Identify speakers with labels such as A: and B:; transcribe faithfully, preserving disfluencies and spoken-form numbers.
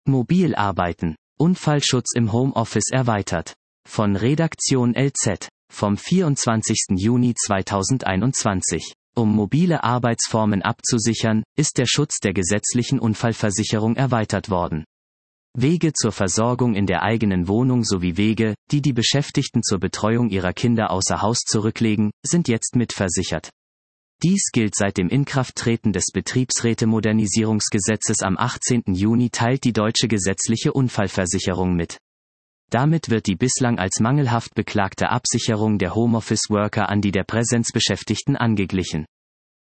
A: Mobil arbeiten. Unfallschutz im Homeoffice erweitert. Von Redaktion L Z. Vom vierundzwanzigsten Juni zweitausendeinundzwanzig. Um mobile Arbeitsformen abzusichern, ist der Schutz der gesetzlichen Unfallversicherung erweitert worden. Wege zur Versorgung in der eigenen Wohnung sowie Wege, die die Beschäftigten zur Betreuung ihrer Kinder außer Haus zurücklegen, sind jetzt mitversichert. Dies gilt seit dem Inkrafttreten des Betriebsrätemodernisierungsgesetzes am achtzehnten Juni, teilt die deutsche gesetzliche Unfallversicherung mit. Damit wird die bislang als mangelhaft beklagte Absicherung der Homeoffice-Worker an die der Präsenzbeschäftigten angeglichen.